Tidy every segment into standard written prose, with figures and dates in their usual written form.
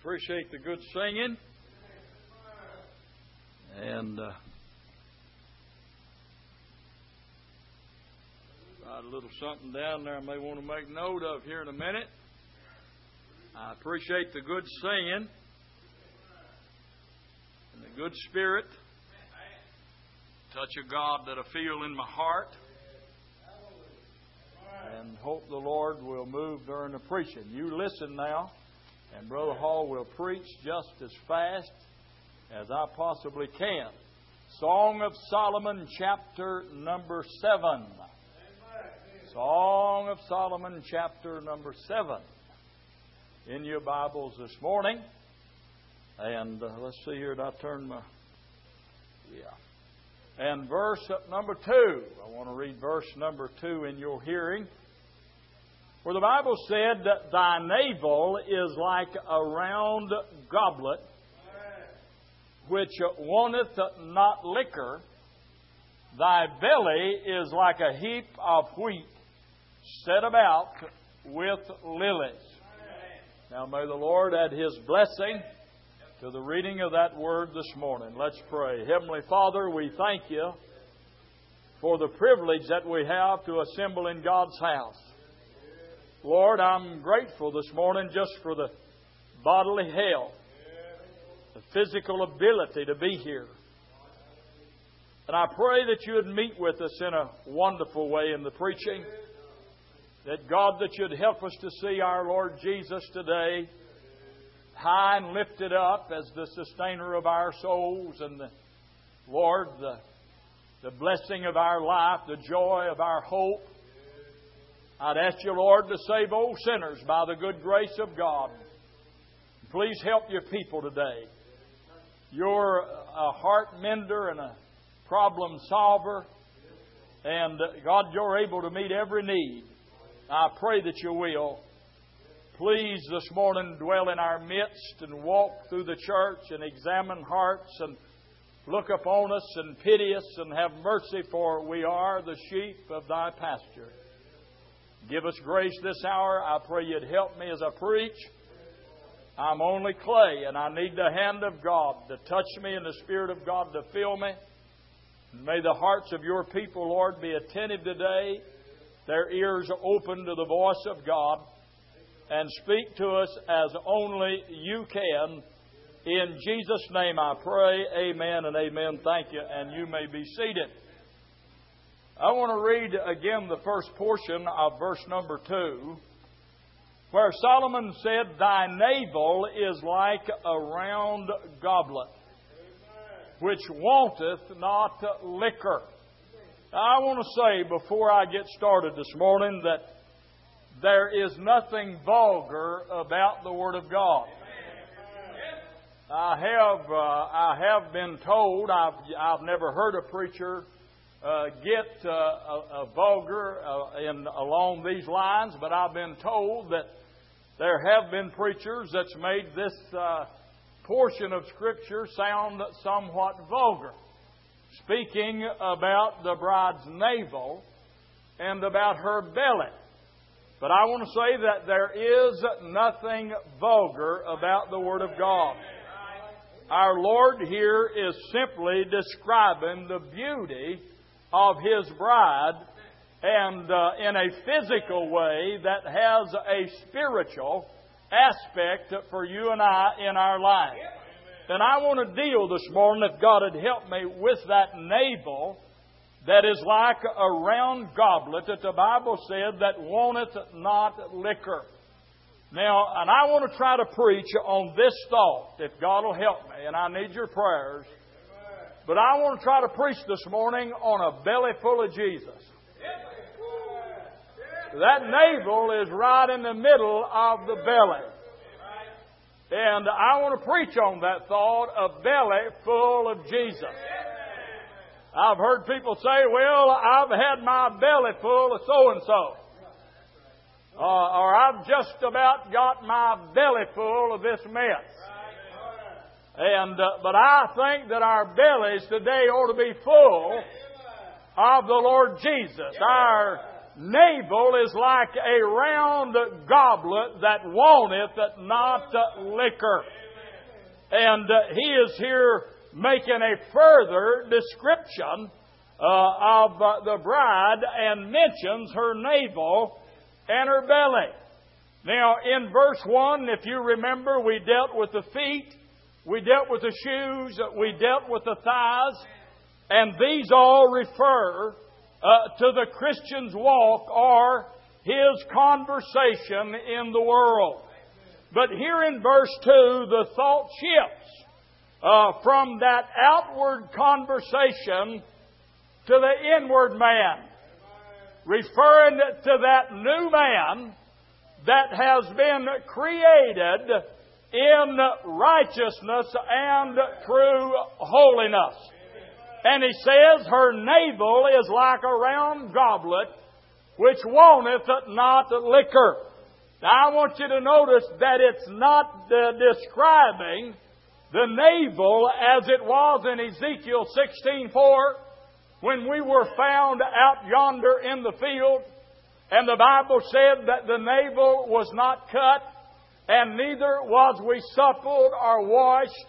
Appreciate the good singing. And got a little something down there I may want to make note of here in a minute. I appreciate the good singing and the good spirit. Touch of God that I feel in my heart. And hope the Lord will move during the preaching. You listen now, and Brother Hall will preach just as fast as I possibly can. Song of Solomon, chapter number 7. Song of Solomon, chapter number 7. In your Bibles this morning. And let's see here, did I turn my... Yeah. And verse number 2. I want to read verse number 2 in your hearing. For the Bible said that thy navel is like a round goblet, which wanteth not liquor. Thy belly is like a heap of wheat set about with lilies. Now may the Lord add His blessing to the reading of that word this morning. Let's pray. Heavenly Father, we thank You for the privilege that we have to assemble in God's house. Lord, I'm grateful this morning just for the bodily health, the physical ability to be here. And I pray that You would meet with us in a wonderful way in the preaching. That God, that You'd help us to see our Lord Jesus today high and lifted up as the sustainer of our souls and the Lord, the blessing of our life, the joy of our hope. I'd ask You, Lord, to save old sinners by the good grace of God. Please help Your people today. You're a heart mender and a problem solver. And God, You're able to meet every need. I pray that You will. Please this morning dwell in our midst and walk through the church and examine hearts and look upon us and pity us and have mercy, for we are the sheep of Thy pasture. Give us grace this hour. I pray You'd help me as I preach. I'm only clay and I need the hand of God to touch me and the Spirit of God to fill me. May the hearts of Your people, Lord, be attentive today, their ears open to the voice of God, and speak to us as only You can. In Jesus' name I pray. Amen and amen. Thank you. And you may be seated. I want to read again the first portion of verse number 2, where Solomon said, Thy navel is like a round goblet, which wanteth not liquor. I want to say before I get started this morning that there is nothing vulgar about the Word of God. I have been told, I've never heard a preacher get a vulgar along these lines, but I've been told that there have been preachers that's made this portion of Scripture sound somewhat vulgar, speaking about the bride's navel and about her belly. But I want to say that there is nothing vulgar about the Word of God. Our Lord here is simply describing the beauty of His bride, and in a physical way that has a spiritual aspect for you and I in our life. And I want to deal this morning, if God would help me, with that navel that is like a round goblet that the Bible said that wanteth not liquor. Now, and I want to try to preach on this thought, if God will help me, and I need your prayers. But I want to try to preach this morning on a belly full of Jesus. That navel is right in the middle of the belly. And I want to preach on that thought, a belly full of Jesus. I've heard people say, well, I've had my belly full of so-and-so. Or I've just about got my belly full of this mess. But I think that our bellies today ought to be full of the Lord Jesus. Our navel is like a round goblet that wanteth not liquor. And he is here making a further description of the bride and mentions her navel and her belly. Now, in verse 1, if you remember, we dealt with the feet, we dealt with the shoes, we dealt with the thighs, and these all refer to the Christian's walk or his conversation in the world. But here in verse 2, the thought shifts from that outward conversation to the inward man, referring to that new man that has been created in righteousness and true holiness. And he says, her navel is like a round goblet which wanteth not liquor. Now I want you to notice that it's not describing the navel as it was in Ezekiel 16:4 when we were found out yonder in the field. And the Bible said that the navel was not cut, and neither was we suppled or washed.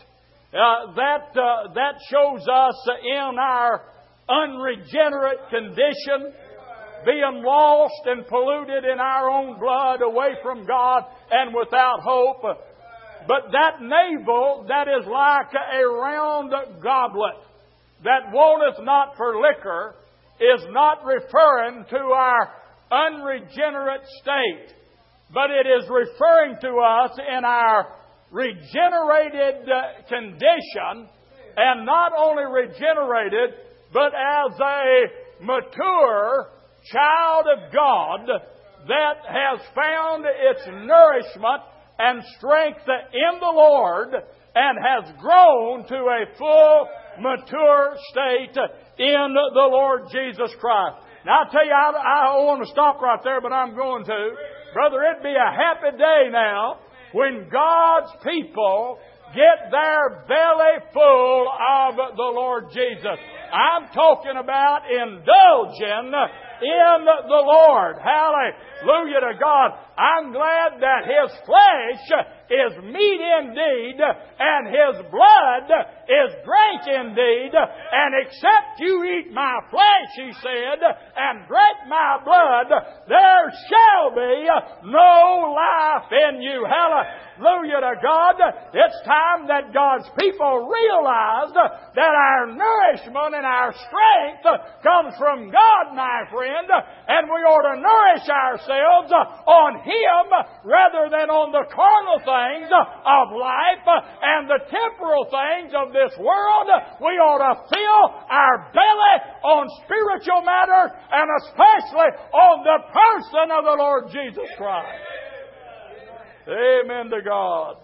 That shows us in our unregenerate condition, being lost and polluted in our own blood, away from God and without hope. But that navel that is like a round goblet that wanteth not for liquor is not referring to our unregenerate state, but it is referring to us in our regenerated condition, and not only regenerated, but as a mature child of God that has found its nourishment and strength in the Lord and has grown to a full, mature state in the Lord Jesus Christ. Now, I'll tell you, I want to stop right there, but I'm going to. Brother, it'd be a happy day now when God's people get their belly full of the Lord Jesus. I'm talking about indulging in the Lord. Hallelujah to God. I'm glad that His flesh is meat indeed, and His blood is drink indeed. And except you eat my flesh, He said, and drink my blood, there shall be no life in you. Hallelujah to God. It's time that God's people realize that our nourishment and our strength comes from God, my friend, and we ought to nourish ourselves on Him rather than on the carnal things of life and the temporal things of this world. We ought to fill our belly on spiritual matters, and especially on the person of the Lord Jesus Christ. Amen to God.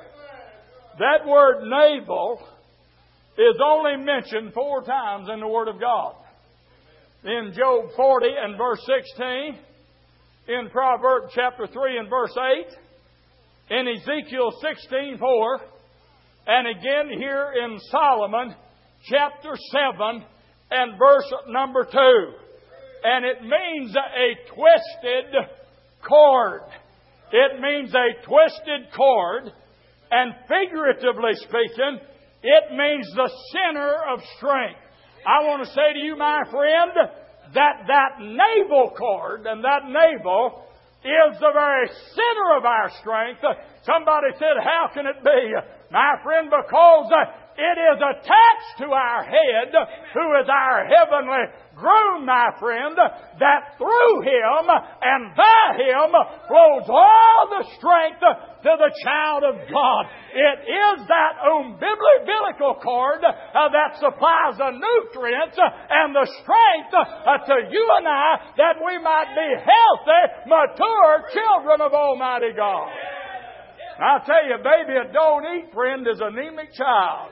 That word navel is only mentioned 4 times in the Word of God. In Job 40 and verse 16, in Proverbs chapter 3 and verse 8, in Ezekiel 16:4, and again here in Solomon chapter 7 and verse number 2. And it means a twisted cord. It means a twisted cord, and figuratively speaking, it means the center of strength. I want to say to you, my friend, that navel cord and that navel is the very center of our strength. Somebody said, how can it be? My friend, because it is attached to our head, who is our heavenly groom, my friend, that through Him and by Him flows all the strength to the child of God. It is that umbilical cord that supplies the nutrients and the strength to you and I, that we might be healthy, mature children of Almighty God. I'll tell you, baby, a don't eat friend is an anemic child.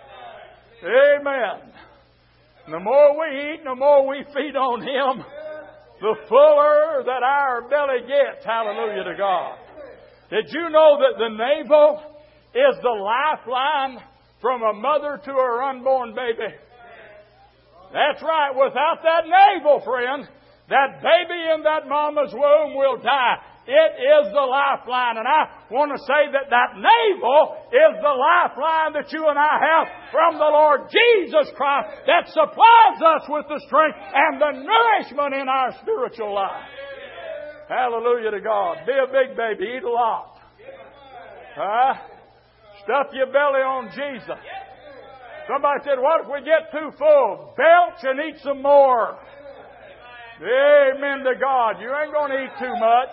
Amen. The more we eat, the more we feed on Him, the fuller that our belly gets. Hallelujah to God. Did you know that the navel is the lifeline from a mother to her unborn baby? That's right. Without that navel, friend, That baby in that mama's womb will die. It is the lifeline. And I want to say that navel is the lifeline that you and I have from the Lord Jesus Christ that supplies us with the strength and the nourishment in our spiritual life. Hallelujah to God. Be a big baby. Eat a lot. Stuff your belly on Jesus. Somebody said, what if we get too full? Belch and eat some more. Amen to God. You ain't going to eat too much.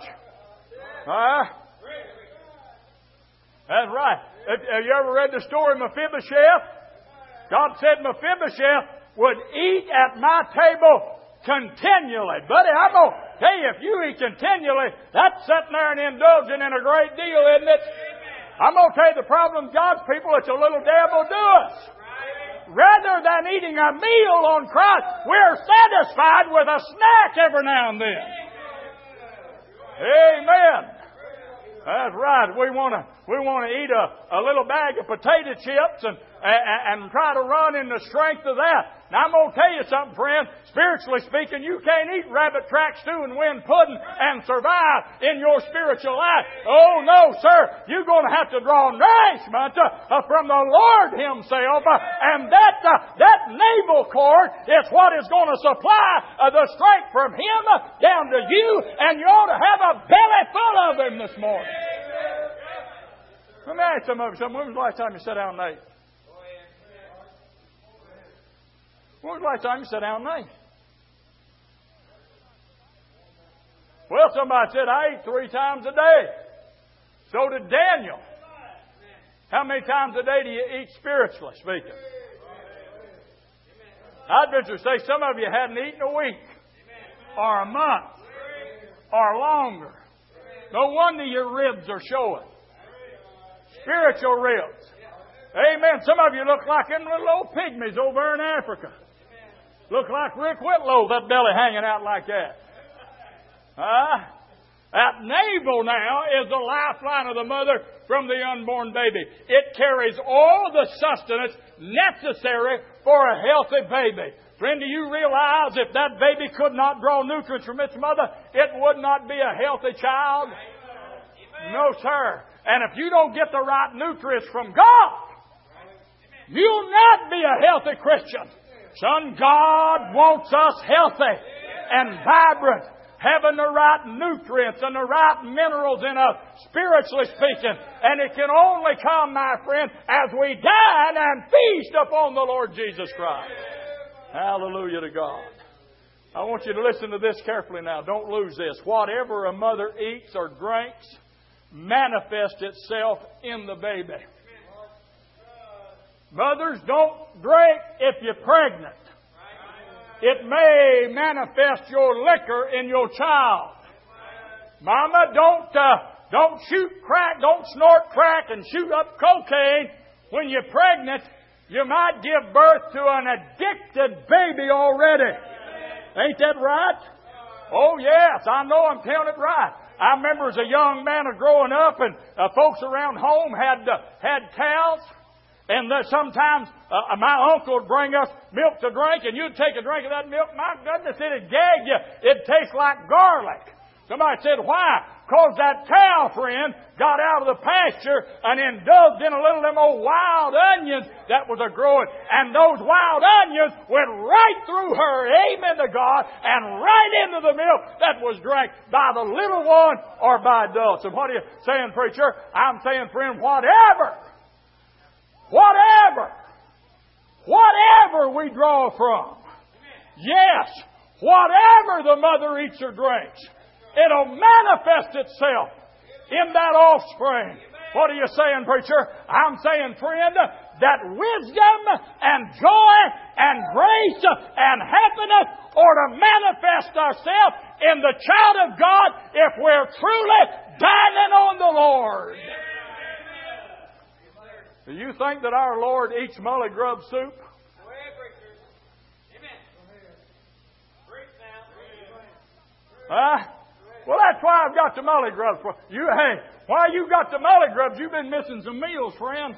That's right. Have you ever read the story of Mephibosheth? God said Mephibosheth would eat at my table continually. Buddy, I'm going to tell you, if you eat continually, that's sitting there and indulging in a great deal, isn't it? I'm going to tell you the problem, God's people, it's a little devil do us. Rather than eating a meal on Christ, we're satisfied with a snack every now and then. Amen. That's right. We want to eat a little bag of potato chips and try to run in the strength of that. Now, I'm going to tell you something, friend. Spiritually speaking, you can't eat rabbit track stew and win pudding and survive in your spiritual life. Oh, no, sir. You're going to have to draw nourishment from the Lord Himself. And that navel cord is what is going to supply the strength from Him down to you. And you ought to have a belly full of Him this morning. Let me ask some of you something. When was the last time you sat down and ate? When was the last time you sat down and ate? Well, somebody said, I ate 3 times a day. So did Daniel. How many times a day do you eat spiritually speaking? I'd venture to say some of you hadn't eaten a week or a month or longer. No wonder your ribs are showing. Spiritual ribs. Amen. Some of you look like them little old pygmies over in Africa. Look like Rick Whitlow, that belly hanging out like that. That navel now is the lifeline of the mother from the unborn baby. It carries all the sustenance necessary for a healthy baby. Friend, do you realize if that baby could not draw nutrients from its mother, it would not be a healthy child? No, sir. And if you don't get the right nutrients from God, you'll not be a healthy Christian. Son, God wants us healthy and vibrant, having the right nutrients and the right minerals in us, spiritually speaking. And it can only come, my friend, as we dine and feast upon the Lord Jesus Christ. Hallelujah to God. I want you to listen to this carefully now. Don't lose this. Whatever a mother eats or drinks manifests itself in the baby. Mothers, don't drink if you're pregnant. It may manifest your liquor in your child. Mama, don't shoot crack, don't snort crack and shoot up cocaine when you're pregnant. You might give birth to an addicted baby already. Ain't that right? Oh, yes, I know I'm telling it right. I remember as a young man growing up, and folks around home had cows. And sometimes my uncle would bring us milk to drink, and you'd take a drink of that milk. My goodness, it'd gag you. It'd taste like garlic. Somebody said, why? Because that cow, friend, got out of the pasture and indulged in a little of them old wild onions that was a-growing. And those wild onions went right through her, amen to God, and right into the milk that was drank by the little one or by adults. And what are you saying, preacher? I'm saying, friend, whatever we draw from, yes, whatever the mother eats or drinks, it'll manifest itself in that offspring. What are you saying, preacher? I'm saying, friend, that wisdom and joy and grace and happiness ought to manifest ourselves in the child of God if we're truly dining on the Lord. Do you think that our Lord eats mully grub soup? Well, that's why I've got the mully grubs. Hey, why you got the mully grubs? You've been missing some meals, friend.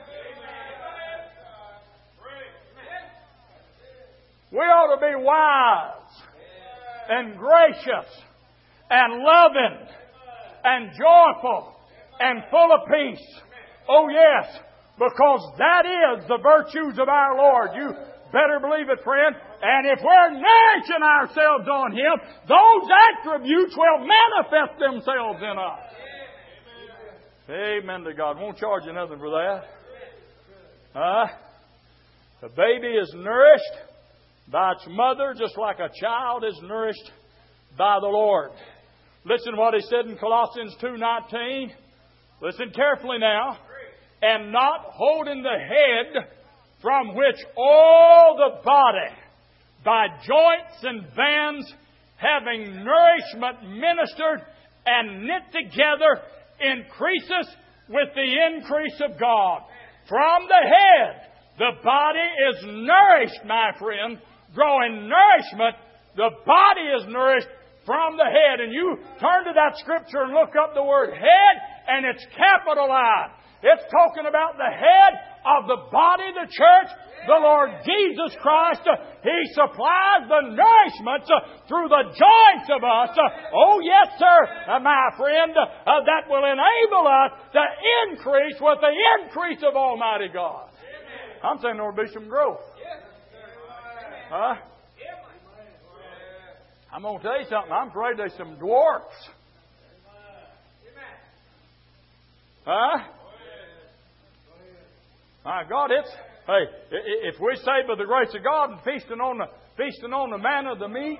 We ought to be wise and gracious and loving and joyful and full of peace. Oh yes, because that is the virtues of our Lord. You better believe it, friend. And if we're nourishing ourselves on Him, those attributes will manifest themselves in us. Amen to God. Won't charge you nothing for that. The baby is nourished by its mother just like a child is nourished by the Lord. Listen to what He said in Colossians 2:19. Listen carefully now. And not holding the head, from which all the body, by joints and bands, having nourishment ministered and knit together, increases with the increase of God. From the head, the body is nourished, my friend, growing nourishment. The body is nourished from the head. And you turn to that scripture and look up the word head, and it's capitalized. It's talking about the head of the body, the church, the Lord Jesus Christ. He supplies the nourishment through the joints of us. Oh, yes, sir, my friend, that will enable us to increase with the increase of Almighty God. I'm saying there will be some growth. I'm going to tell you something. I'm afraid there's some dwarfs. My God, if we say by the grace of God and feasting on the manna of the meat,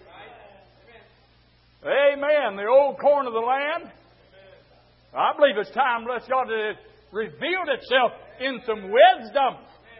amen, the old corn of the land, I believe it's time, bless God, that it revealed itself in some wisdom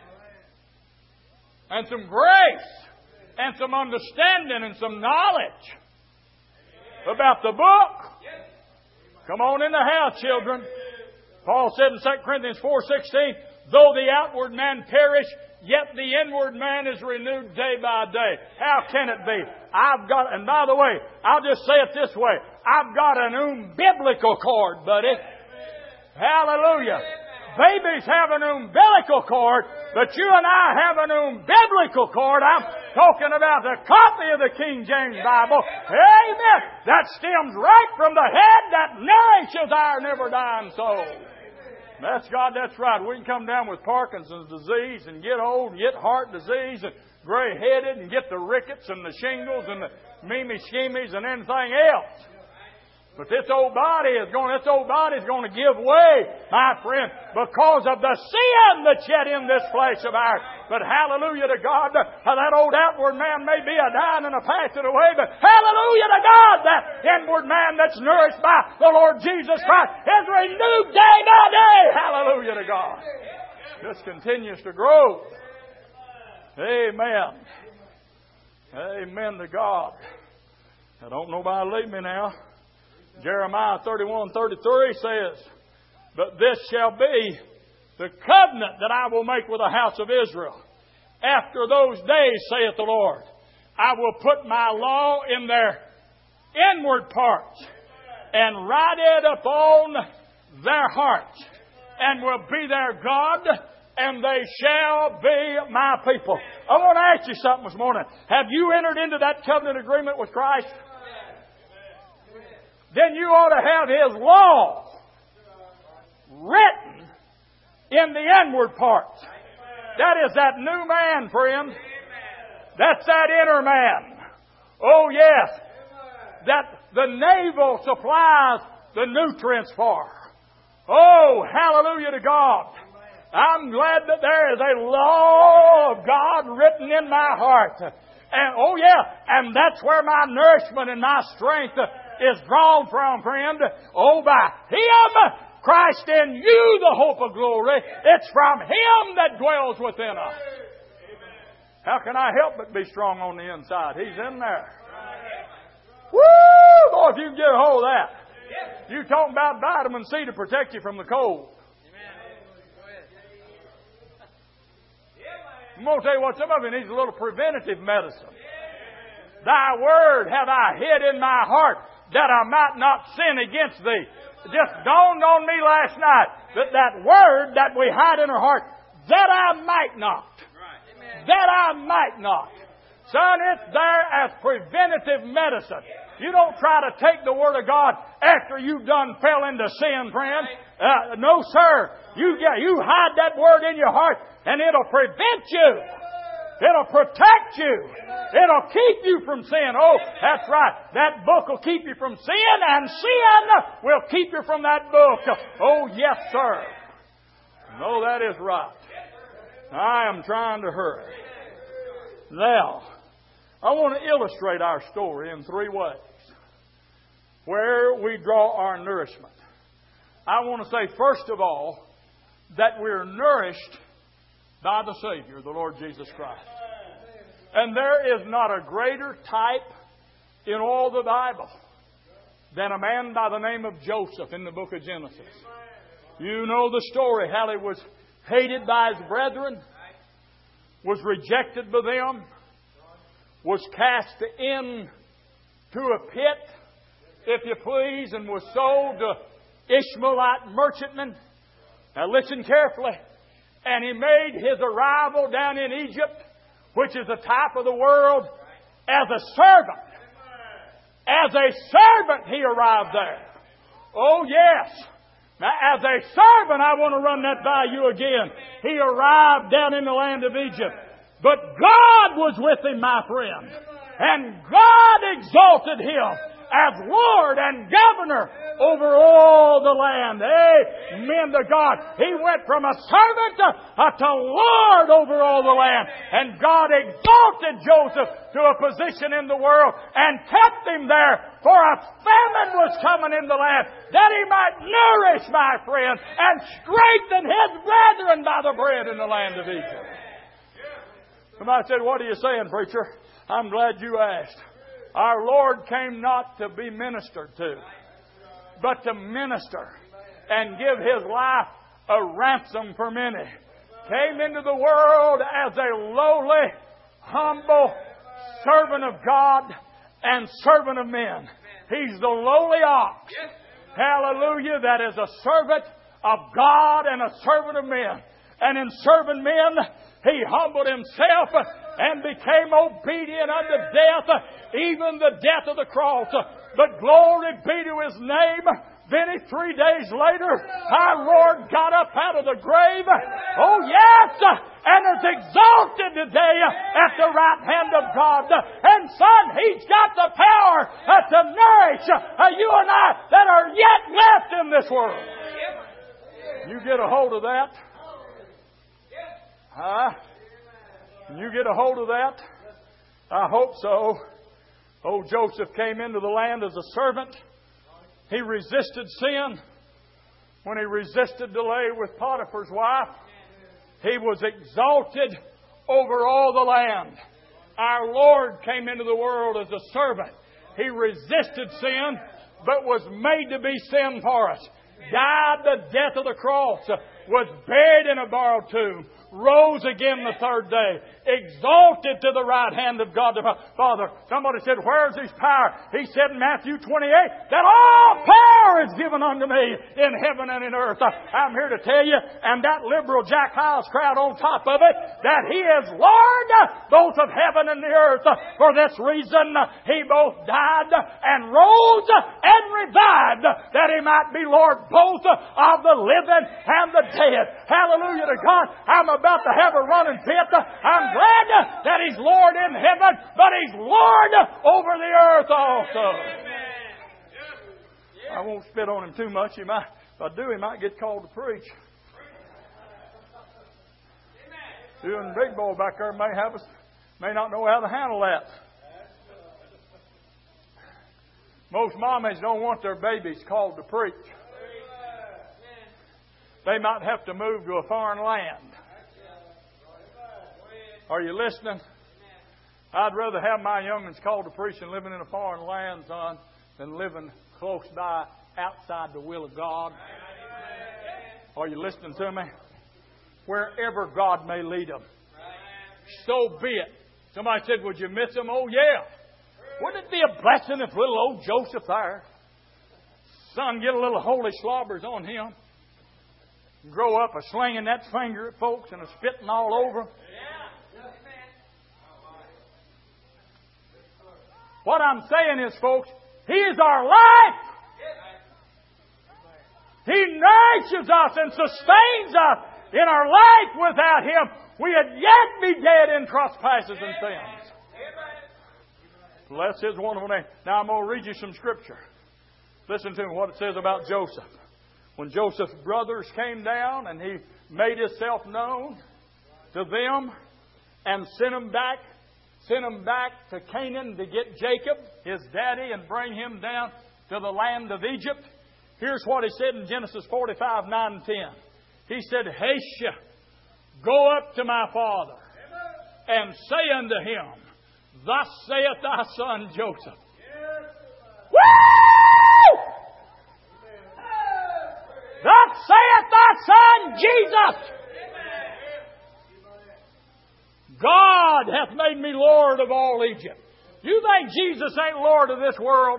and some grace and some understanding and some knowledge about the book. Come on in the house, children. Paul said in 2 Corinthians 4:16, though the outward man perish, yet the inward man is renewed day by day. How can it be? And by the way, I'll just say it this way. I've got an biblical cord, buddy. Hallelujah. Babies have an umbilical cord, but you and I have an biblical cord. I'm talking about the copy of the King James Bible. Amen. That stems right from the head that nourishes our never-dying soul. That's God, that's right. We can come down with Parkinson's disease and get old and get heart disease and gray-headed and get the rickets and the shingles and the mimi-schemies and anything else. But this old body is going to give way, my friend, because of the sin that's yet in this flesh of ours. But hallelujah to God, that old outward man may be a dying and a passing away, but hallelujah to God, that inward man that's nourished by the Lord Jesus Christ is renewed day by day. Hallelujah to God. This continues to grow. Amen. Amen to God. I don't know nobody leave me now. Jeremiah 31:33 says, but this shall be the covenant that I will make with the house of Israel. After those days, saith the Lord, I will put my law in their inward parts and write it upon their hearts, and will be their God, and they shall be my people. I want to ask you something this morning. Have you entered into that covenant agreement with Christ? Then you ought to have His law written in the inward parts. That is that new man, friend. That's that inner man. Oh, yes. That the navel supplies the nutrients for. Oh, hallelujah to God. I'm glad that there is a law of God written in my heart. And, oh, yeah, and that's where my nourishment and my strength is drawn from, friend. Oh, by Him, Christ in you, the hope of glory. It's from Him that dwells within us. How can I help but be strong on the inside? He's in there. Woo! Boy, if you can get a hold of that. You talking about vitamin C to protect you from the cold. I'm going to tell you what, some of you needs a little preventative medicine. Thy word have I hid in my heart, that I might not sin against thee. It just dawned on me last night that word that we hide in our heart, that I might not. That I might not. Son, it's there as preventative medicine. You don't try to take the Word of God after you've done fell into sin, friend. No, sir. You hide that Word in your heart and it'll prevent you. It'll protect you. It'll keep you from sin. Oh, that's right. That book will keep you from sin, and sin will keep you from that book. Oh, yes, sir. No, that is right. I am trying to hurry. Now, I want to illustrate our story in 3 ways where we draw our nourishment. I want to say, first of all, that we're nourished by the Savior, the Lord Jesus Christ. And there is not a greater type in all the Bible than a man by the name of Joseph in the book of Genesis. You know the story, how he was hated by his brethren, was rejected by them, was cast into a pit, if you please, and was sold to Ishmaelite merchantmen. Now listen carefully. And he made his arrival down in Egypt, which is the type of the world, as a servant. As a servant he arrived there. Oh yes. Now as a servant, I want to run that by you again. He arrived down in the land of Egypt. But God was with him, my friend. And God exalted him as Lord and Governor over all the land. Amen to God. He went from a servant to Lord over all the land. And God exalted Joseph to a position in the world and kept him there, for a famine was coming in the land, that he might nourish, my friend, and strengthen his brethren by the bread in the land of Egypt. Somebody said, "What are you saying, preacher?" I'm glad you asked. Our Lord came not to be ministered to, but to minister and give His life a ransom for many. Came into the world as a lowly, humble servant of God and servant of men. He's the lowly ox. Hallelujah. That is a servant of God and a servant of men. And in serving men, He humbled Himself and became obedient unto death, even the death of the cross. But glory be to His name. Then 3 days later, our Lord got up out of the grave. Oh yes! And is exalted today at the right hand of God. And son, He's got the power to nourish you and I that are yet left in this world. You get a hold of that? Can you get a hold of that? I hope so. Oh, Joseph came into the land as a servant. He resisted sin. When he resisted delay with Potiphar's wife, he was exalted over all the land. Our Lord came into the world as a servant. He resisted sin, but was made to be sin for us. Died the death of the cross. Was buried in a borrowed tomb. Rose again the 3rd day. Exalted to the right hand of God the Father. Somebody said, "Where's His power?" He said in Matthew 28, that all power is given unto me in heaven and in earth. I'm here to tell you, and that liberal Jack Hyles crowd on top of it, that He is Lord both of heaven and the earth. For this reason, He both died and rose and revived, that He might be Lord both of the living and the dead. Hallelujah to God. I'm about to have a running fit. I'm glad that He's Lord in heaven, but He's Lord over the earth also. I won't spit on Him too much. If I do, He might get called to preach. You and the big boy back there may not know how to handle that. Most mommies don't want their babies called to preach. They might have to move to a foreign land. Are you listening? I'd rather have my young'uns called to preach and living in a foreign land, son, than living close by outside the will of God. Are you listening to me? Wherever God may lead them. So be it. Somebody said, "Would you miss them?" Oh, yeah. Wouldn't it be a blessing if little old Joseph there, son, get a little holy slobbers on him, grow up a slinging that finger at folks and a spitting all over them? What I'm saying is, folks, He is our life. He nourishes us and sustains us. In our life without Him, we would yet be dead in trespasses and sins. Bless His wonderful name. Now I'm going to read you some Scripture. Listen to what it says about Joseph. When Joseph's brothers came down and he made himself known to them and sent them back to Canaan to get Jacob, his daddy, and bring him down to the land of Egypt. Here's what he said in Genesis 45, 9 and 10. He said, Haste, go up to my father and say unto him, Thus saith thy son Joseph. Woo! Thus saith thy son Jesus. God hath made me Lord of all Egypt. You think Jesus ain't Lord of this world?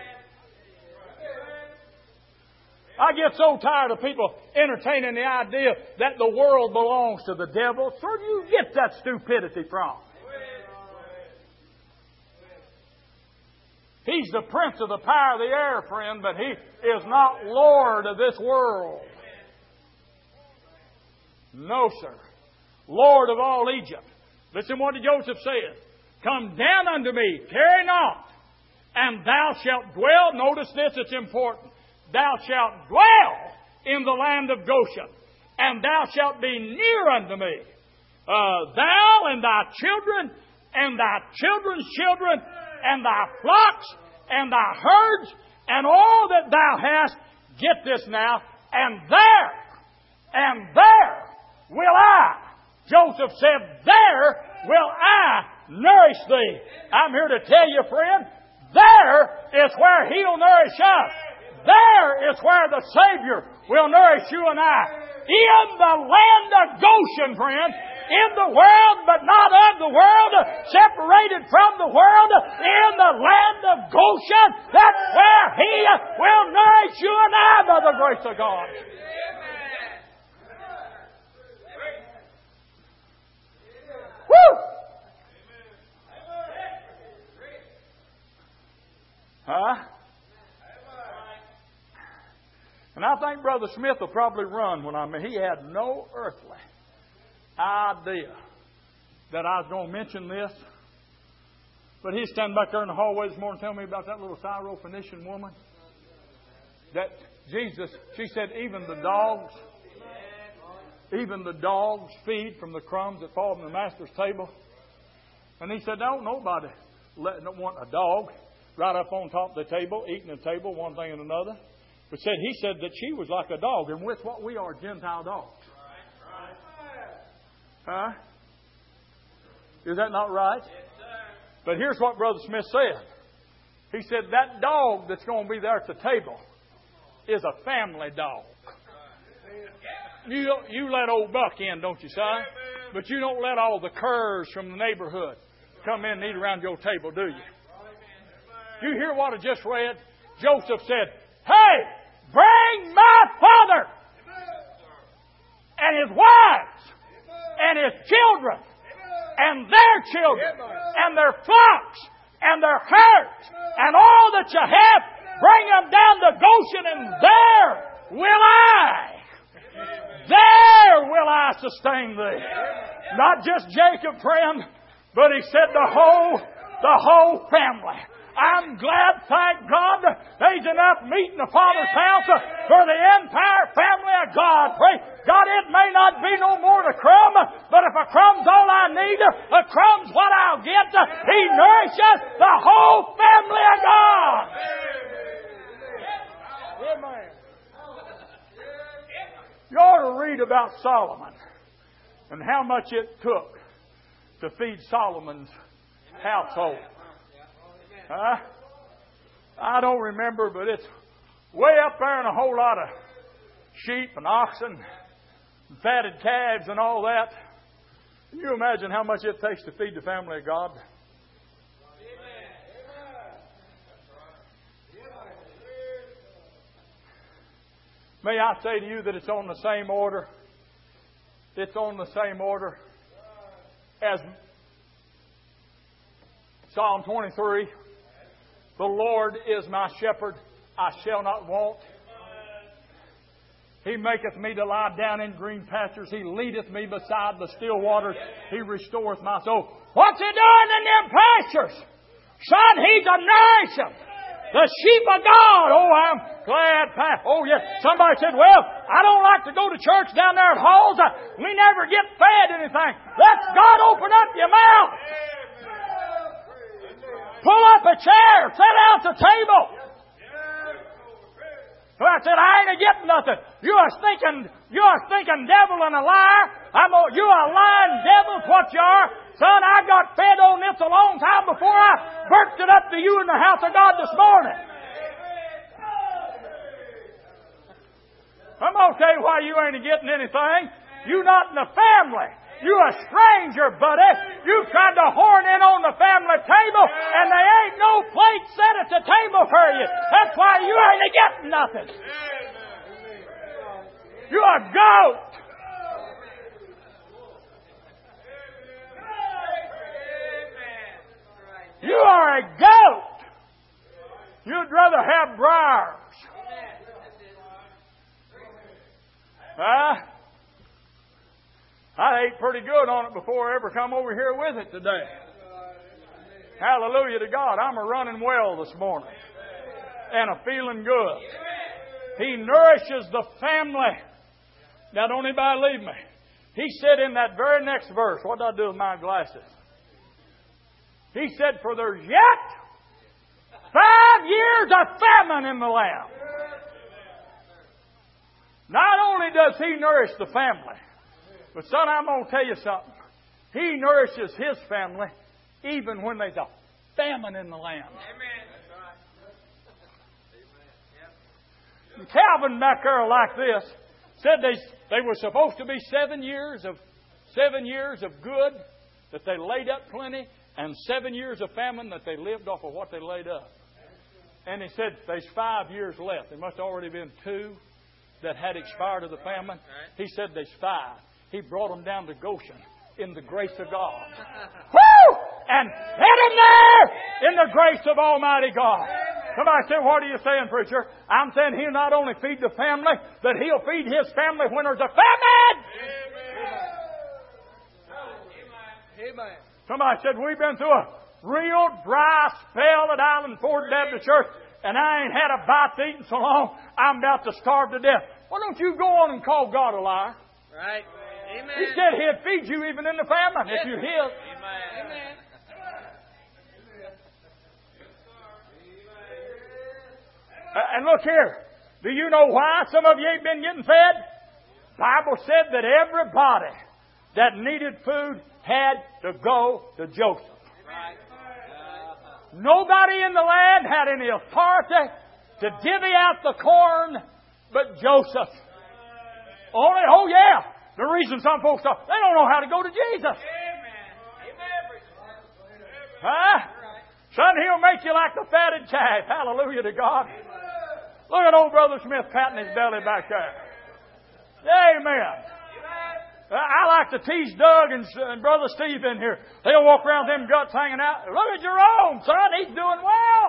I get so tired of people entertaining the idea that the world belongs to the devil. Where do you get that stupidity from? He's the prince of the power of the air, friend, but He is not Lord of this world. No, sir. Lord of all Egypt. Listen what Joseph said. Come down unto me, tarry not, and thou shalt dwell. Notice this, it's important. Thou shalt dwell in the land of Goshen, and thou shalt be near unto me. Thou and thy children, and thy children's children, and thy flocks, and thy herds, and all that thou hast. Get this now. And there will I. Joseph said, there will I nourish thee. I'm here to tell you, friend, there is where He'll nourish us. There is where the Savior will nourish you and I. In the land of Goshen, friend. In the world, but not of the world. Separated from the world. In the land of Goshen. That's where He will nourish you and I by the grace of God. Woo! Huh? And I think Brother Smith will probably run when he had no earthly idea that I was going to mention this. But he's standing back there in the hallway this morning telling me about that little Syrophoenician woman. That Jesus, she said, even the dogs feed from the crumbs that fall from the master's table. And he said, don't nobody want a dog right up on top of the table, eating the table, one thing and another. But he said that she was like a dog, and with what we are, Gentile dogs. Huh? Is that not right? But here's what Brother Smith said. He said that dog that's going to be there at the table is a family dog. You let old Buck in, don't you, son? But you don't let all the curs from the neighborhood come in and eat around your table, do you? You hear what I just read? Joseph said, hey, bring my father and his wives and his children and their children and their flocks and their herds and all that you have. Bring them down to Goshen, and there will I sustain thee. Not just Jacob, friend, but he said the whole family. I'm glad, thank God, there's enough meat in the Father's house for the entire family of God. Pray God, it may not be no more than a crumb, but if a crumb's all I need, a crumb's what I'll get. He nourishes the whole family of God. Amen. You ought to read about Solomon and how much it took to feed Solomon's household. I don't remember, but it's way up there and a whole lot of sheep and oxen and fatted calves and all that. Can you imagine how much it takes to feed the family of God? May I say to you that it's on the same order. It's on the same order as Psalm 23. The Lord is my shepherd, I shall not want. He maketh me to lie down in green pastures. He leadeth me beside the still waters. He restoreth my soul. What's He doing in them pastures? Son, He's a nourishing. The sheep of God. Oh, I'm glad. Oh, yes. Somebody said, well, I don't like to go to church down there at Halls. We never get fed anything. Let God open up your mouth. Pull up a chair. Sit down at the table. So I said, I ain't getting nothing. You're a stinking devil and a liar. You're a lying devil, what you are. Son, I got fed on this a long time before I burst it up to you in the house of God this morning. I'm going to tell you why you ain't getting anything. You're not in the family. You're a stranger, buddy. You tried to horn in on the family table, and there ain't no plate set at the table for you. That's why you ain't getting nothing. You're a goat. You are a goat. You'd rather have briars. I ate pretty good on it before I ever come over here with it today. Hallelujah to God. I'm a running well this morning. And I'm feeling good. He nourishes the family. Now don't anybody leave me. He said in that very next verse, what did I do with my glasses? He said, for there's yet 5 years of famine in the land. Not only does He nourish the family, but son, I'm going to tell you something. He nourishes His family even when there's a famine in the land. And Calvin back there like this said they were supposed to be 7 years of good, that they laid up plenty, and 7 years of famine that they lived off of what they laid up. And he said there's 5 years left. There must have already been 2 that had expired of the famine. He said there's 5. He brought them down to Goshen in the grace of God. Woo! And hid them there in the grace of Almighty God. Somebody said, what are you saying, preacher? I'm saying He'll not only feed the family, but He'll feed His family when there's a famine. Amen. Somebody said, we've been through a real dry spell at Island Ford Baptist Church, and I ain't had a bite to eat in so long, I'm about to starve to death. Why don't you go on and call God a liar? Right. Amen. He said He'd feed you even in the famine if you're His. Amen. And look here. Do you know why some of you ain't been getting fed? The Bible said that everybody that needed food had to go to Joseph. Nobody in the land had any authority to divvy out the corn but Joseph. Oh yeah. The reason some folks talk, they don't know how to go to Jesus. Huh? Son, He'll make you like the fatted calf. Hallelujah to God. Look at old Brother Smith patting his belly back there. Amen. I like to tease Doug and Brother Steve in here. They'll walk around with them guts hanging out. Look at Jerome, son. He's doing well.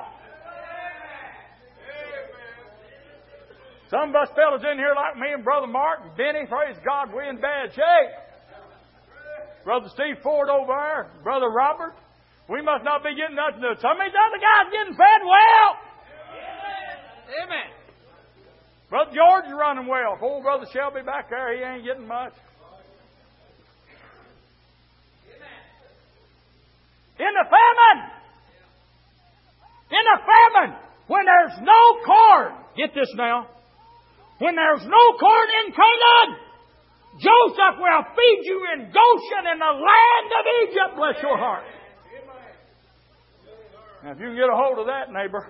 Some of us fellas in here like me and Brother Mark and Benny, praise God, we're in bad shape. Brother Steve Ford over there, Brother Robert, we must not be getting nothing to some of these other guys getting fed well. Amen. Brother George is running well. Old Brother Shelby back there, he ain't getting much. In the famine, when there's no corn, get this now, when there's no corn in Canaan, Joseph will feed you in Goshen in the land of Egypt. Bless your heart. Now, if you can get a hold of that, neighbor.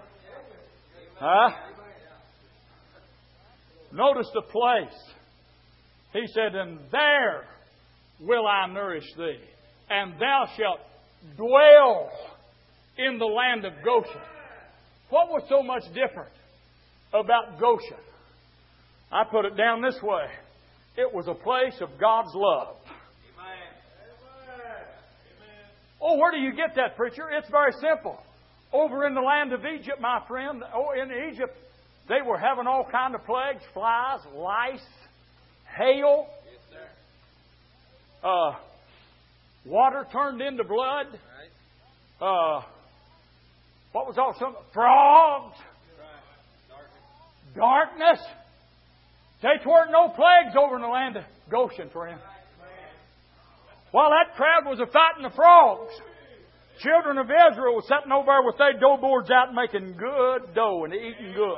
Notice the place. He said, and there will I nourish thee, and thou shalt dwell in the land of Goshen. What was so much different about Goshen? I put it down this way. It was a place of God's love. Oh, where do you get that, preacher? It's very simple. Over in the land of Egypt, my friend, in Egypt, they were having all kind of plagues, flies, lice, hail. Water turned into blood. What was all some frogs? Darkness. There weren't no plagues over in the land of Goshen, friend. While that crowd was fighting the frogs, children of Israel were sitting over there with their dough boards out and making good dough and eating good.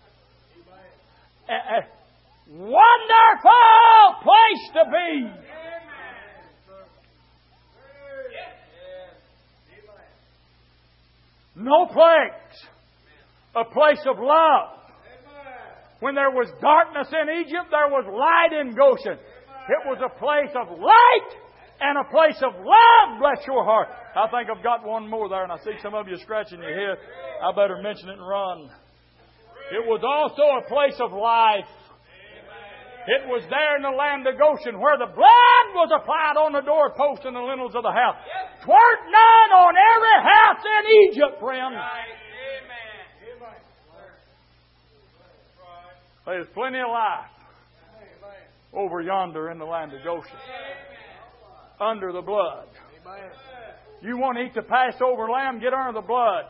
Wonderful place to be. No plagues. A place of love. When there was darkness in Egypt, there was light in Goshen. It was a place of light and a place of love. Bless your heart. I think I've got one more there, and I see some of you scratching your head. I better mention it and run. It was also a place of life. It was there in the land of Goshen where the blood was applied on the doorpost and the lintels of the house. 'Tweren't none on every house in Egypt, friend. There's plenty of life over yonder in the land of Goshen. Under the blood. You want to eat the Passover lamb, get under the blood.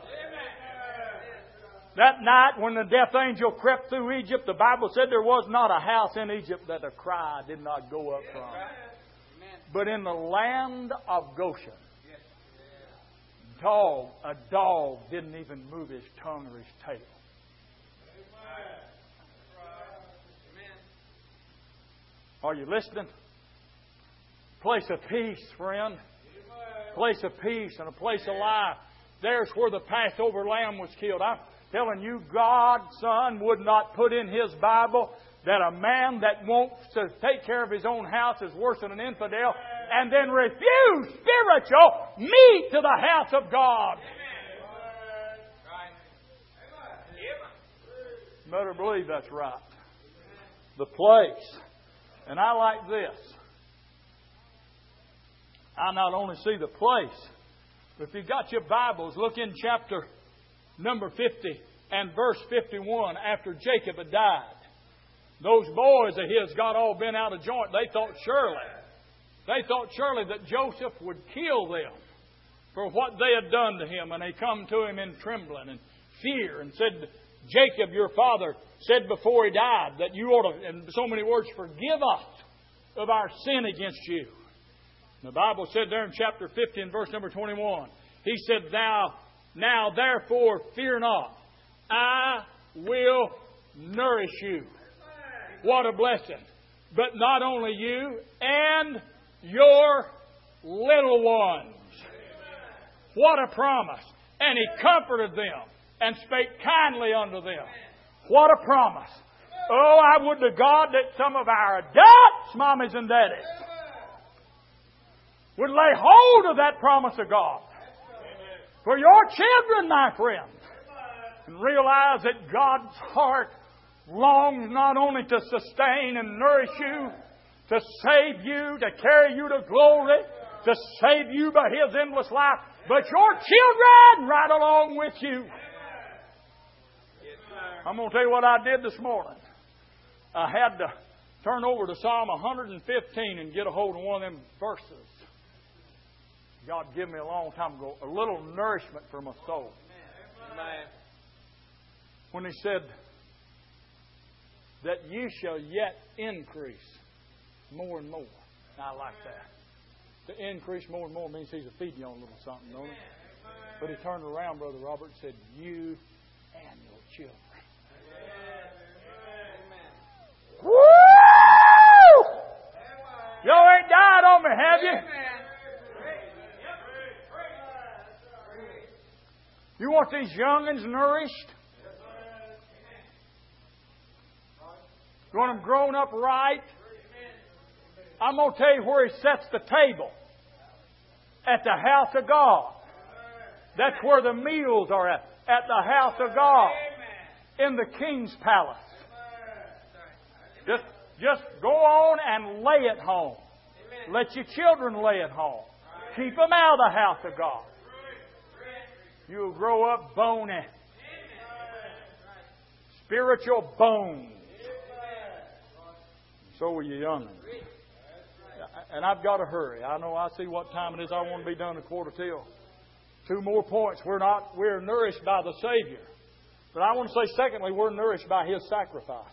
That night when the death angel crept through Egypt, the Bible said there was not a house in Egypt that a cry did not go up from. But in the land of Goshen, a dog didn't even move his tongue or his tail. Are you listening? Place of peace, friend. Place of peace and a place of life. There's where the Passover lamb was killed. I'm telling you, God's Son would not put in His Bible that a man that wants to take care of his own house is worse than an infidel and then refuse spiritual meat to the house of God. You better believe that's right. The place. And I like this. I not only see the place, but if you've got your Bibles, look in chapter number 50 and verse 51 after Jacob had died. Those boys of his got all bent out of joint. They thought surely that Joseph would kill them for what they had done to him. And they come to him in trembling and fear and said, Jacob, your father, said before he died that you ought to, in so many words, forgive us of our sin against you. And the Bible said there in chapter 50 and verse number 21, He said, Now therefore fear not, I will nourish you. What a blessing. But not only you, and your little ones. What a promise. And He comforted them and spake kindly unto them. What a promise. Oh, I would to God that some of our adults, mommies and daddies, would lay hold of that promise of God for your children, my friend, and realize that God's heart longs not only to sustain and nourish you, to save you, to carry you to glory, to save you by His endless life, but your children right along with you. I'm going to tell you what I did this morning. I had to turn over to Psalm 115 and get a hold of one of them verses. God gave me a long time ago, a little nourishment for my soul. Amen. When He said that you shall yet increase more and more. Now, I like that. To increase more and more means He's feeding you on a little something, don't He? But He turned around, Brother Robert, and said, you and your children. Woo! Y'all ain't died on me, have you? You want these young'uns nourished? You want them grown up right? I'm going to tell you where He sets the table. At the house of God. That's where the meals are at. At the house of God. In the king's palace. Just go on and lay at home. Let your children lay at home. Keep them out of the house of God. You'll grow up bony. Spiritual bones. So will you young'uns. And I've got to hurry. I know I see what time it is. I want to be done at 2:45. 2 more points. We're nourished by the Savior. But I want to say, secondly, we're nourished by His sacrifice.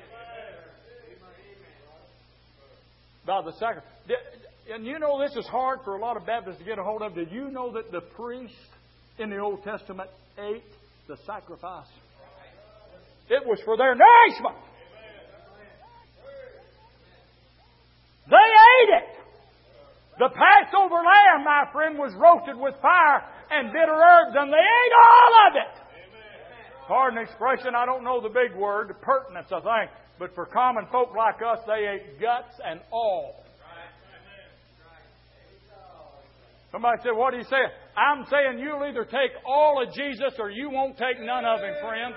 By the sacrifice. And you know this is hard for a lot of Baptists to get a hold of. Did you know that the priest in the Old Testament ate the sacrifice? It was for their nourishment. They ate it. The Passover lamb, my friend, was roasted with fire and bitter herbs, and they ate all of it. Pardon the expression, I don't know the big word, pertinence, I think. But for common folk like us, they ate guts and all. Somebody said, what are you saying? I'm saying you'll either take all of Jesus or you won't take none of Him, friend.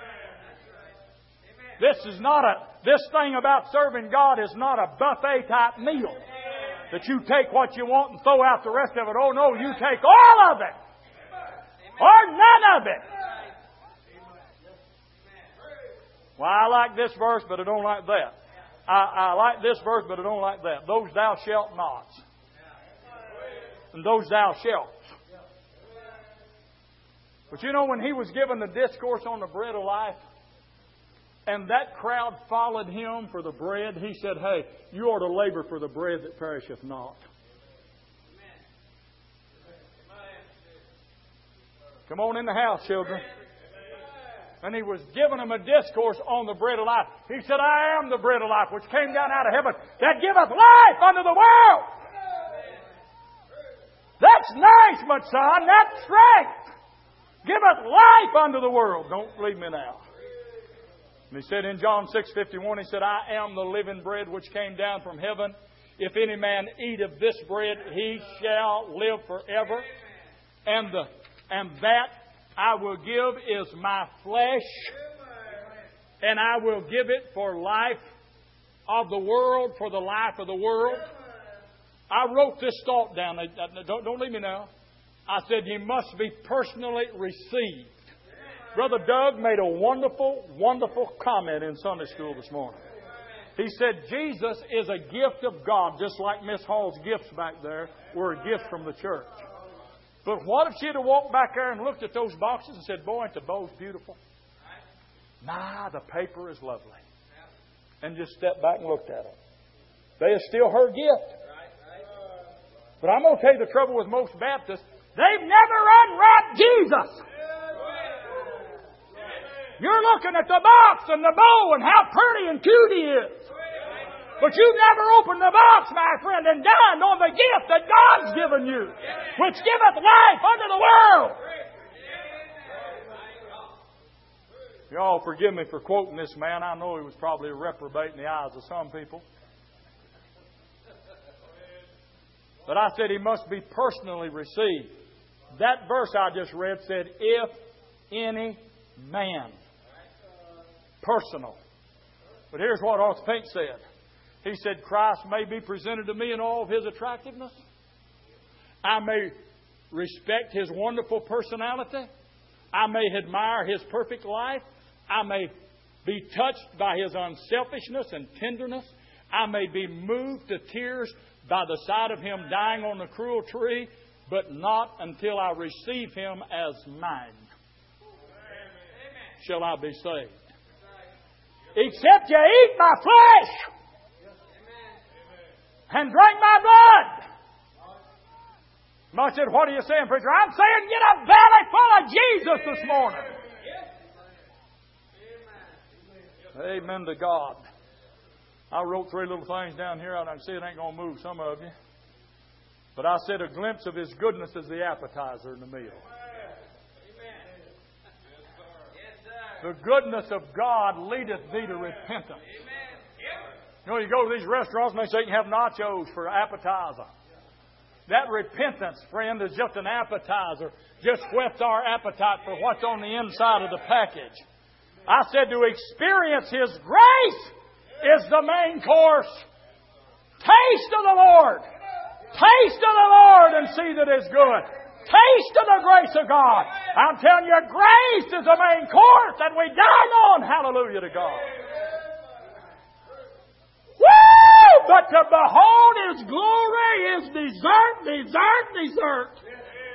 This thing about serving God is not a buffet type meal. That you take what you want and throw out the rest of it. Oh no, you take all of it. Or none of it. Well, I like this verse, but I don't like that. I like this verse, but I don't like that. Those thou shalt not. And those thou shalt. But you know, when He was given the discourse on the bread of life, and that crowd followed Him for the bread, He said, hey, you ought to labor for the bread that perisheth not. Come on in the house, children. And He was giving them a discourse on the bread of life. He said, I am the bread of life, which came down out of heaven, that giveth life unto the world. That's nice, my son. That's strength. Giveth life unto the world. Don't leave me now. And He said in John 6:51, He said, I am the living bread which came down from heaven. If any man eat of this bread, he shall live forever. And that I will give is my flesh, and I will give it for life of the world, for the life of the world. I wrote this thought down. Don't leave me now. I said, you must be personally received. Brother Doug made a wonderful, wonderful comment in Sunday school this morning. He said, Jesus is a gift of God, just like Miss Hall's gifts back there were a gift from the church. But what if she'd have walked back there and looked at those boxes and said, boy, ain't the bows beautiful? Nah, the paper is lovely. And just stepped back and looked at them. They are still her gift. But I'm going to tell you the trouble with most Baptists. They've never unwrapped Jesus. You're looking at the box and the bow and how pretty and cute He is. But you've never opened the box, my friend, and dined on the gift that God's given you, which giveth life unto the world. Y'all forgive me for quoting this man. I know he was probably a reprobate in the eyes of some people. But I said he must be personally received. That verse I just read said, if any man. Personal. But here's what Arthur Pink said. He said, Christ may be presented to me in all of His attractiveness. I may respect His wonderful personality. I may admire His perfect life. I may be touched by His unselfishness and tenderness. I may be moved to tears by the sight of Him dying on the cruel tree, but not until I receive Him as mine shall I be saved. Except you eat my flesh and drink my blood. I said, what are you saying, preacher? I'm saying get a belly full of Jesus this morning. Amen to God. I wrote 3 little things down here. I can see it ain't going to move some of you. But I said a glimpse of His goodness is the appetizer in the meal. The goodness of God leadeth thee to repentance. You know, you go to these restaurants and they say you can have nachos for appetizer. That repentance, friend, is just an appetizer. Just whets our appetite for what's on the inside of the package. I said to experience His grace is the main course. Taste of the Lord. Taste of the Lord and see that it's good. taste of the grace of God. I'm telling you, grace is the main course that we dine on. Hallelujah to God. Woo! But to behold His glory is desert.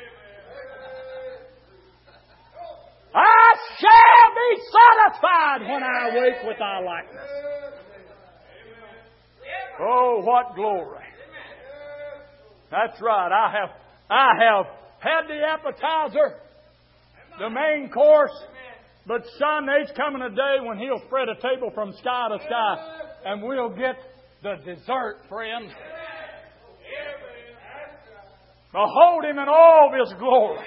I shall be satisfied when I awake with Thy likeness. Oh, what glory. That's right. I have had the appetizer, the main course, but son, there's coming a day when He'll spread a table from sky to sky, and we'll get the dessert, friend. Behold Him in all of His glory.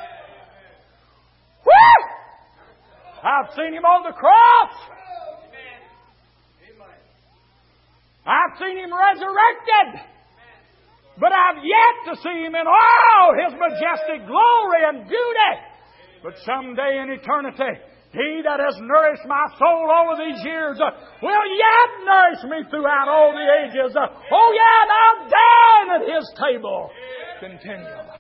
Woo! I've seen Him on the cross. I've seen Him resurrected. But I've yet to see Him in all His majestic glory and beauty. But someday in eternity, He that has nourished my soul all of these years will yet nourish me throughout all the ages. Oh yeah, and I'll dine at His table continually.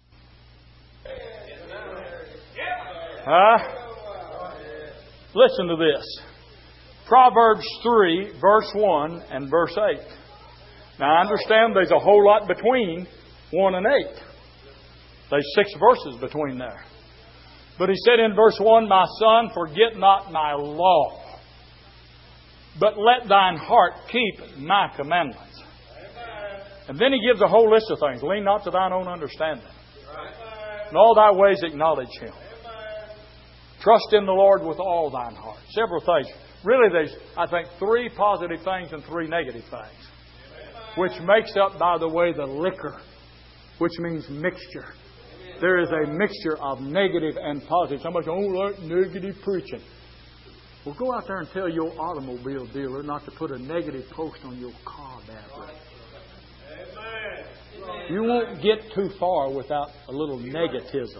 Listen to this. Proverbs 3, verse 1 and verse 8. Now I understand there's a whole lot between 1 and 8. There's 6 verses between there. But he said in verse 1, My son, forget not my law, but let thine heart keep my commandments. And then he gives a whole list of things. Lean not to thine own understanding. In all thy ways acknowledge Him. Trust in the Lord with all thine heart. Several things. Really, there's, I think, 3 positive things and 3 negative things. Which makes up, by the way, the liquor, which means mixture. There is a mixture of negative and positive. Somebody says, oh, like negative preaching. Well, go out there and tell your automobile dealer not to put a negative post on your car battery. You won't get too far without a little negativism.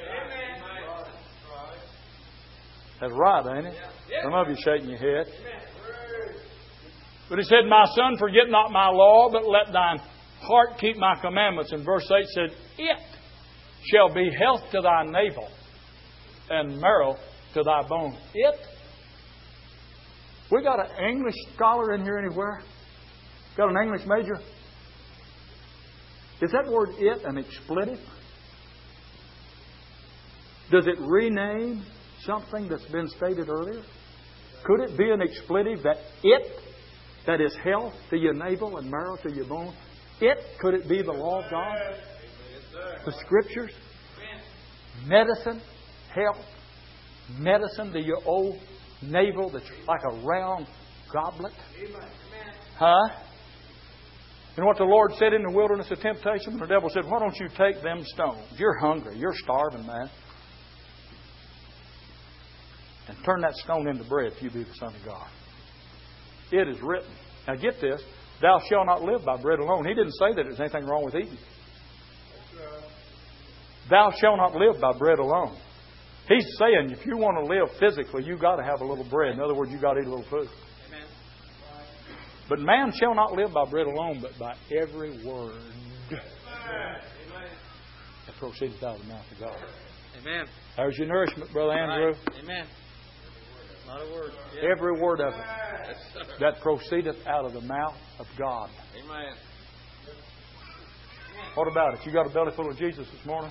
That's right, ain't it? Some of you shaking your head. But he said, My son, forget not my law, but let thine heart keep my commandments. And verse 8 said, It shall be health to thy navel and marrow to thy bones. It? We got an English scholar in here anywhere? Got an English major? Is that word it an expletive? Does it rename something that's been stated earlier? Could it be an expletive that it, that is health to your navel and marrow to your bone, could it be the law of God? The Scriptures? Medicine, health, medicine to your old navel that's like a round goblet? Huh? You know what the Lord said in the wilderness of temptation? When the devil said, why don't you take them stones? You're hungry. You're starving, man. And turn that stone into bread if you be the Son of God. It is written. Now get this. Thou shalt not live by bread alone. He didn't say that there's anything wrong with eating. Thou shalt not live by bread alone. He's saying if you want to live physically, you've got to have a little bread. In other words, you've got to eat a little food. Amen. But man shall not live by bread alone, but by every word that proceedeth out of the mouth of God. Amen. There's your nourishment, Brother Andrew. Amen. A lot of words. Yeah. Every word of it that proceedeth out of the mouth of God. Amen. What about it? You got a belly full of Jesus this morning?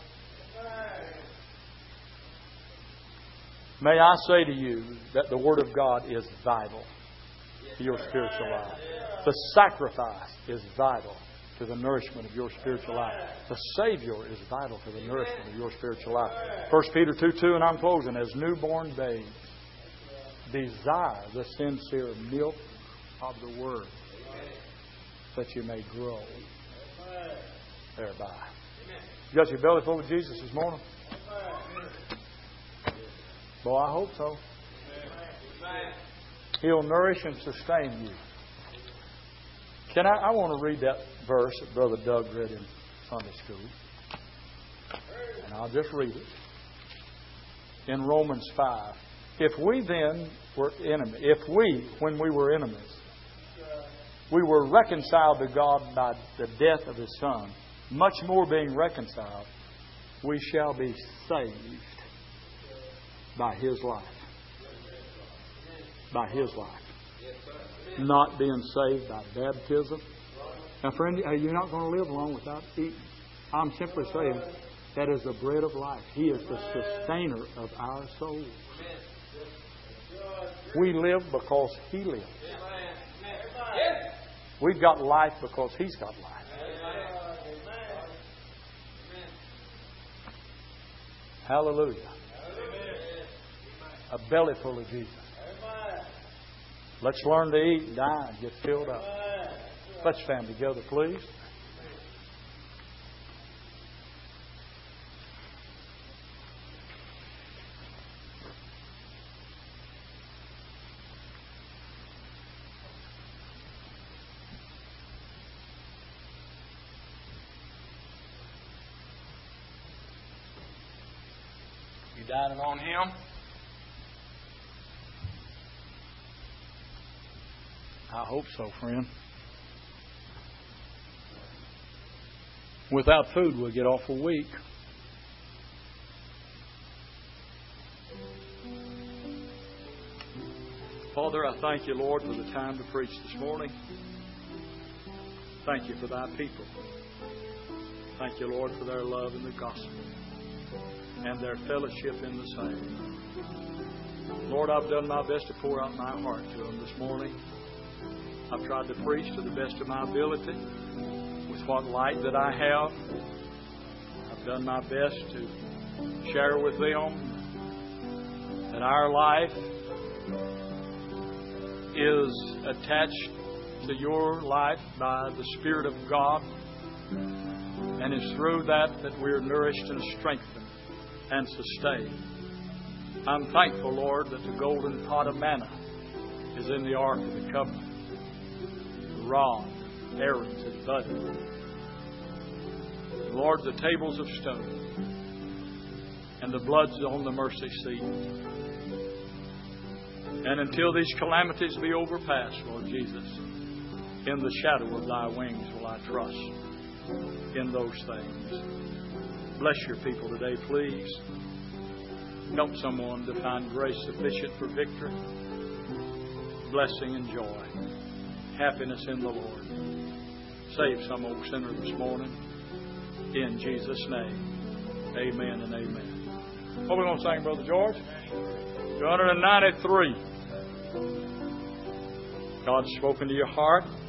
May I say to you that the Word of God is vital to your spiritual life. The sacrifice is vital to the nourishment of your spiritual life. The Savior is vital to the nourishment of your spiritual life. 1 Peter 2:2, and I'm closing. As newborn babes, desire the sincere milk of the Word, that you may grow thereby. You got your belly full of Jesus this morning? Boy, I hope so. He'll nourish and sustain you. I want to read that verse that Brother Doug read in Sunday school. And I'll just read it. In Romans 5. If we then were enemies, when we were enemies, we were reconciled to God by the death of His Son, much more being reconciled, we shall be saved by His life. By His life. Not being saved by baptism. Now, friend, you're not going to live long without eating. I'm simply saying that is the bread of life. He is the sustainer of our souls. We live because He lives. We've got life because He's got life. Hallelujah. A belly full of Jesus. Let's learn to eat and die and get filled up. Let's stand together, please. You dining on Him? I hope so, friend. Without food, we'll get awful weak. Father, I thank You, Lord, for the time to preach this morning. Thank You for Thy people. Thank You, Lord, for their love in the gospel and their fellowship in the same. Lord, I've done my best to pour out my heart to them this morning. I've tried to preach to the best of my ability with what light that I have. I've done my best to share with them that our life is attached to Your life by the Spirit of God, and it's through that we're nourished and strengthened and sustained. I'm thankful, Lord, that the golden pot of manna is in the Ark of the Covenant. The rod, Aaron's and budded. Lord, the tables of stone and the blood's on the mercy seat. And until these calamities be overpassed, Lord Jesus, in the shadow of Thy wings will I trust in those things. Bless Your people today, please. Help someone to find grace sufficient for victory, blessing and joy, happiness in the Lord. Save some old sinner this morning. In Jesus' name, amen and amen. What are we going to sing, Brother George? 293. God's spoken to your heart.